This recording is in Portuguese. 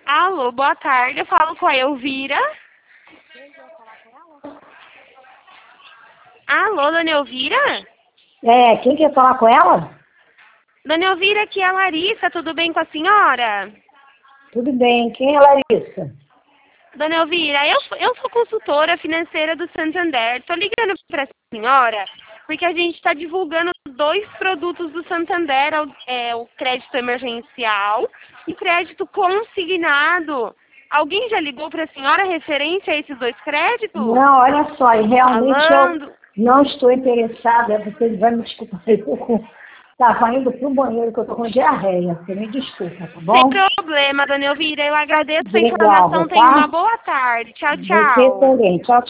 Alô, boa tarde. Eu falo com a Elvira. Alô, dona Elvira? Quem quer falar com ela? Dona Elvira, aqui é a Larissa. Tudo bem com a senhora? Tudo bem, quem é Larissa? Dona Elvira, eu sou consultora financeira do Santander. Estou ligando para a senhora porque a gente está divulgando 2 produtos do Santander, o crédito emergencial e crédito consignado. Alguém já ligou para a senhora referente a esses 2 créditos? Não, olha só, realmente Falando. eu não estou interessada, você vai me desculpar, eu estava indo para o banheiro que eu estou com diarreia, você me desculpa, tá Sem bom? problema, dona Elvira. Eu agradeço a Obrigada, informação. Tenha uma tá? boa tarde. Tchau, Você tchau. também, tchau,